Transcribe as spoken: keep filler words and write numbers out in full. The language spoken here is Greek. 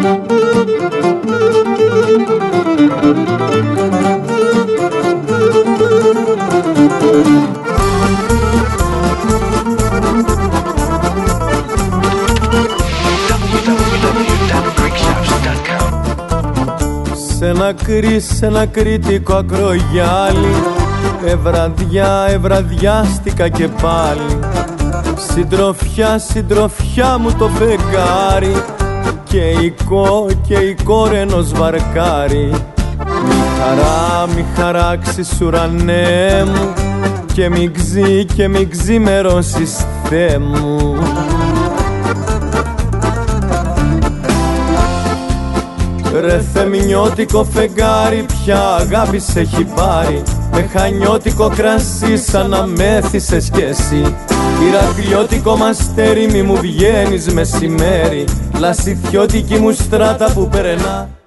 Σ' ένα κρύ, σ' ένα κρήτικο ακρογιάλι, ευραδιά, ευραδιάστηκα και πάλι. Συντροφιά, συντροφιά μου το φεγγάρι, και η κό, και η κόρενος βαρκάρι. Μη χαρά, μη χαράξεις ουρανέ μου, και μη ξύ, και μη ξημερώσεις Θεέ μου. Ρε θεμηνιώτικο φεγγάρι, ποια αγάπη σε έχει πάρει, με χανιώτικο κρασί σαν να μέθησες κι εσύ. Ηρακλειώτικο μαστέρι, μη μου βγαίνεις μεσημέρι, λασιθιώτικη μου στράτα που περνά.